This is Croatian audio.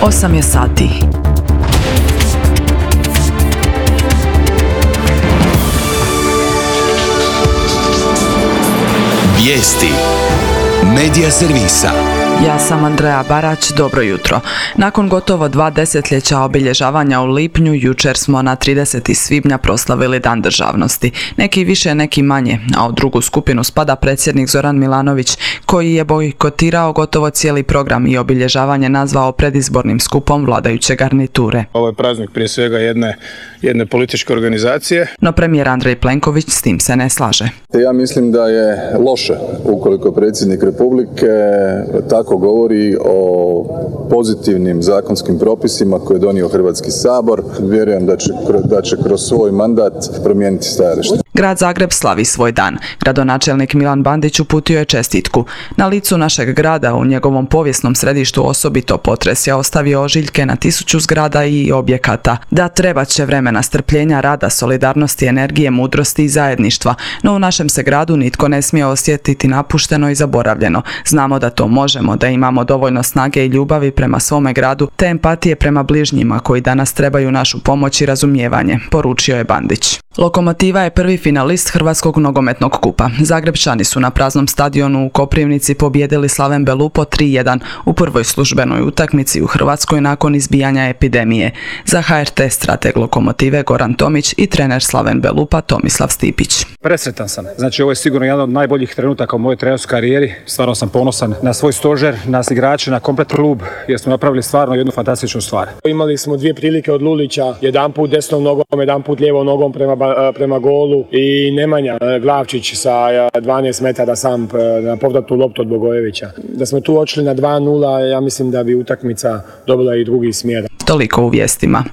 8 je sati. Vijesti Medija servisa. Ja sam Andreja Barać, dobro jutro. Nakon gotovo 2 desetljeća obilježavanja u lipnju, jučer smo na 30. svibnja proslavili Dan državnosti. Neki više, neki manje, a u drugu skupinu spada predsjednik Zoran Milanović, koji je bojkotirao gotovo cijeli program i obilježavanje nazvao predizbornim skupom vladajuće garniture. Ovo je praznik prije svega jedne političke organizacije. No premijer Andrej Plenković s tim se ne slaže. Ja mislim da je loše ukoliko predsjednik Republike tako govori o pozitivnim zakonskim propisima koje je donio Hrvatski sabor. Vjerujem da će kroz svoj mandat promijeniti stajalište. Grad Zagreb slavi svoj dan. Gradonačelnik Milan Bandić uputio je čestitku. Na licu našeg grada, u njegovom povijesnom središtu, osobito potres je ostavio ožiljke na 1000 zgrada i objekata. Da, trebat će vremena, strpljenja, rada, solidarnosti, energije, mudrosti i zajedništva, no u našem se gradu nitko ne smije osjetiti napušteno i zaboravljeno. Znamo da to možemo, da imamo dovoljno snage i ljubavi prema svome gradu, te empatije prema bližnjima koji danas trebaju našu pomoć i razumijevanje, poručio je Bandić. Lokomotiva je prvi finalist Hrvatskog nogometnog kupa. Zagrebčani su na praznom stadionu u Koprivnici pobijedili Slaven Belupo 3:1 u prvoj službenoj utakmici u Hrvatskoj nakon izbijanja epidemije. Za HRT strateg Lokomotive Goran Tomić i trener Slaven Belupa Tomislav Stipić. Presretan sam. Znači, ovo je sigurno jedan od najboljih trenutaka u mojoj trenerskoj karijeri. Stvarno sam ponosan na svoj stožer, nas igrače, na komplet klub, jer smo napravili stvarno jednu fantastičnu stvar. Imali smo 2 prilike od Lulića, jedan put desnom nogom, jedan put lijevom nogom prema golu i Nemanja Glavčić sa 12 metara sam na povratnu loptu od Bogojevića. Da smo tu odšli na 2:0, ja mislim da bi utakmica dobila i drugi smjer. Toliko u vijestima.